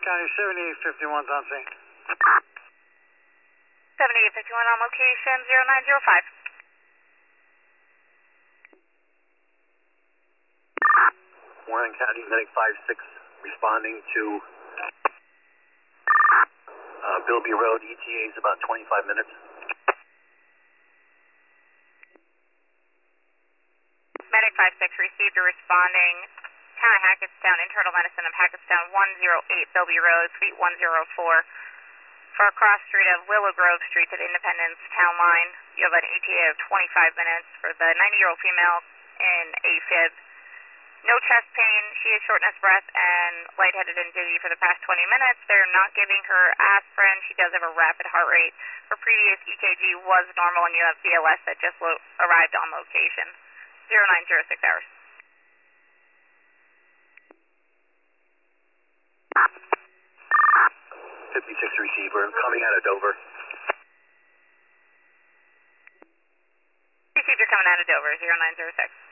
County 7851's on scene. 7851 on location 0905. Warren County Medic 56 responding to Bilby Road. ETA is about 25 minutes. Medic 56 received a responding Town of Hackettstown, Internal Medicine of Hackettstown, 108 Bilby Road, Suite 104. For a cross street of Willow Grove Street to the Independence Town Line. You have an ETA of 25 minutes for the 90-year-old female in AFib. No chest pain. She has shortness of breath and lightheaded and dizzy for the past 20 minutes. They're not giving her aspirin. She does have a rapid heart rate. Her previous EKG was normal, and you have BLS that just arrived on location. 0906 hours. 56 receiver coming out of Dover. Receiver coming out of Dover, 0906.